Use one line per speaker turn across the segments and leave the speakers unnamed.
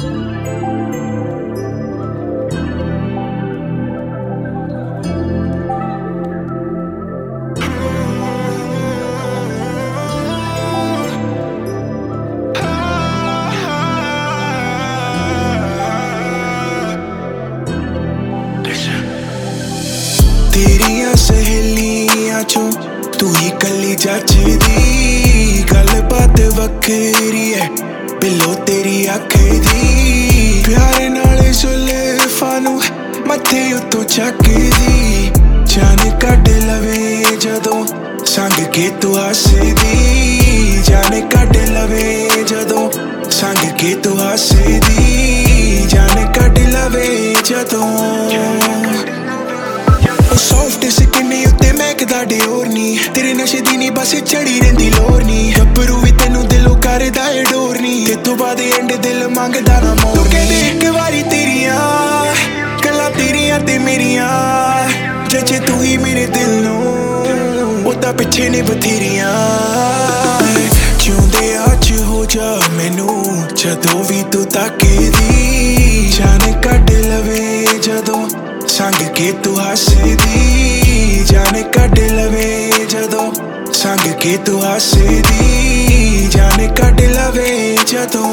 तेरिया सहेलियां चों तू ही कली जचदी गलबात वखरी है पिलो तेरी अख दी प्यारे नाले जुल्फां नूं मथे उत्तों चकदी जान कढ लवे जदों संग के तू हसदी जान कढ लवे जदों संग के तू हसदी जान कढ लवे जदों सॉफ्ट स्किन उत्ते महकदा डियोर नी तेरे नशे दी नी बस चढ़ी रहिंदी लोर नी गब्बरू वी तैनू दिलों करदा ए डोर नी ते तू बाद एंड दिल मंगदा ना मोर तू कहदे इक वारी तेरियां गल्लां तेरियां ते मेरियां जचे तू ही मेरे दिल नूं ओदा पिछे ने बथेरियां जिउंदे अज हो जा मैनू जदों वी तू तकदी जान कढ लवे जदों संग के तू हसदी जान कढ लवे जदों संग के तू हसदी जान कढ लवे जदों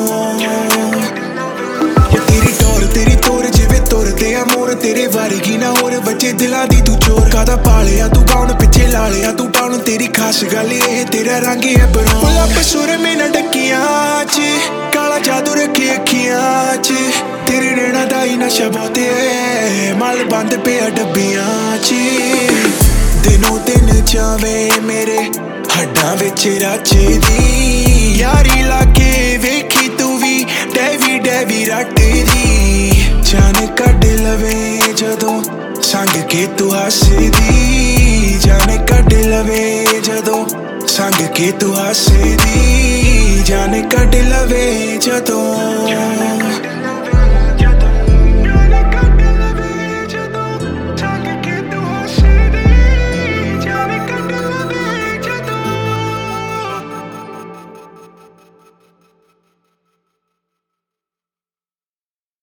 तेरी तोर जिवें तुरदे आ मोर तेरे वर्गी ना होर बच्चे दिलां दी तू चोर कादा पालिया तू गाउन पिछे ला लिया तू टाउन तेरी खास गल ए तेरा रंग है ब्राउन लप सुर में न डकियां च काला जादू रखे अखियां च तेरे नैना दा ही नशा बहुते है मल बंद पिया डब्बियां च दिनों दिन जावे मेरे हड्डां विच रचदी यारी लागे वेखी तू भी डैवी डैवी रटदी जान कढ लवे जदों संग के तू हसदी जान कढ लवे जदों संग के तू हसदी जान कढ लवे जदों